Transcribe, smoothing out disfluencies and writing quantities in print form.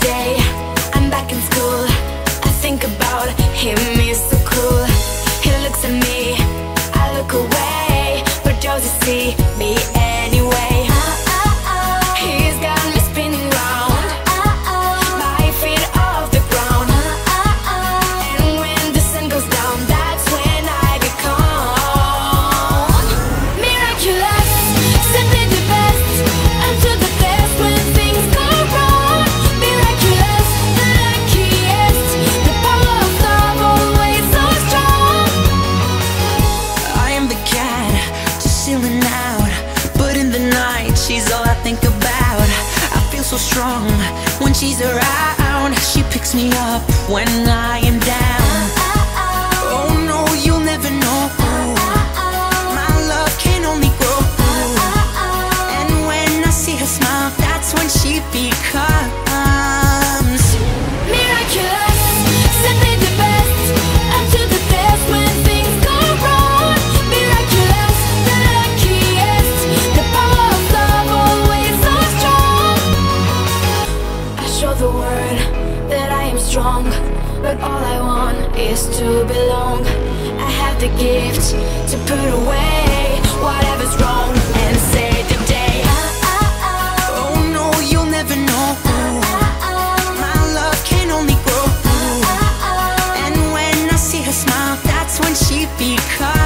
day I'm back in school, I think about him, he's so cool. He looks at me, I look away, but does he see me anyway? He's got me spinning round, my feet off the ground. And when the sun goes down, that's when I become miraculous, simply the best, until the best when things go wrong. Miraculous, the luckiest, the power of love always so strong. I am the cat, just chilling out, but in the night she's all I think about. I feel so strong when she's around. She picks me up when I am down. Oh no, you'll never know. My love can only grow. And when I see her smile, that's when she becomes Miraculous, simply the best, until the best when things go wrong. Miraculous, the luckiest, the power of love always so strong. I show the world that I am strong, but all I want is to belong. I have the gift to put away whatever's wrong and save the day. oh no, you'll never know. My love can only grow. And when I see her smile, that's when she becomes